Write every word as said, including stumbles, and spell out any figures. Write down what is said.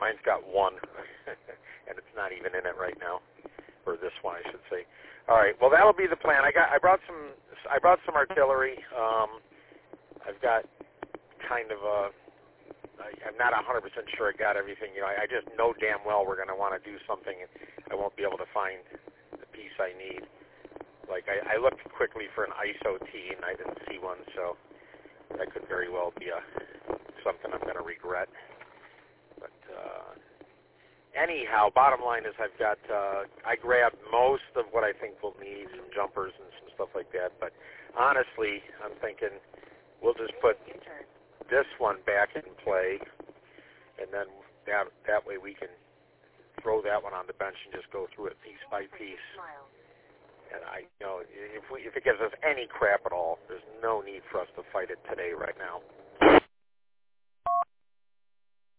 Mine's got one, and it's not even in it right now, or this one, I should say. All right. Well, that'll be the plan. I got. I brought some. I brought some artillery. Um, I've got kind of a. I, I'm not one hundred percent sure I got everything. You know, I, I just know damn well we're going to want to do something, and I won't be able to find the piece I need. Like I, I looked quickly for an I S O T, and I didn't see one, so that could very well be a something I'm going to regret. But uh, anyhow, bottom line is I've got, uh, I grabbed most of what I think we'll need, some jumpers and some stuff like that. But honestly, I'm thinking we'll just put this one back in play, and then that, that way we can throw that one on the bench and just go through it piece by piece. And I, you know, if we, if it gives us any crap at all, there's no need for us to fight it today, right now.